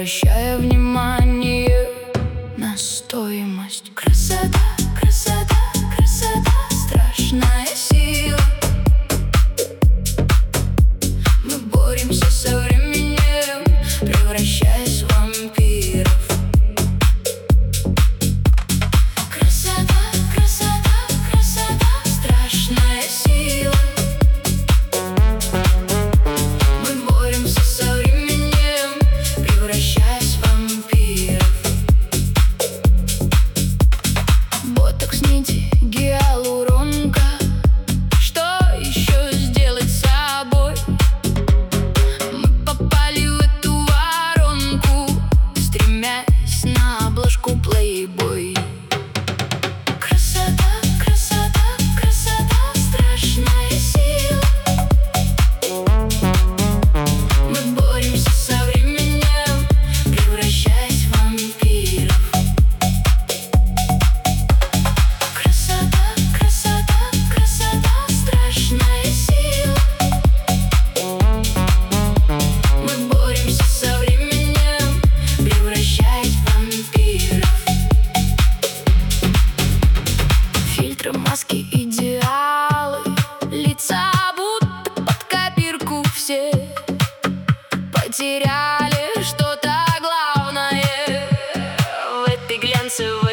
обращая внимание на стоимость. Красота, красота, красота, страшная сила. Мы боремся со временем, превращаясь в вампиров. Красота, красота, красота, страшная сила. Мы боремся со временем, превращаясь в вампиров. Ботокс, нити, гиалуронка. Что еще сделать с собой? Мы попали в эту воронку, стремясь на обложку Playboy. Красота, красота, красота, страшная сила. Мы боремся со временем, превращаясь в вампиров. Красота, красота, красота, страшная сила. Мы боремся со временем, превращаясь в вампиров. Фильтры, маски, идеалы, лица будто под копирку все. Потеряли что-то главное в этой глянцевой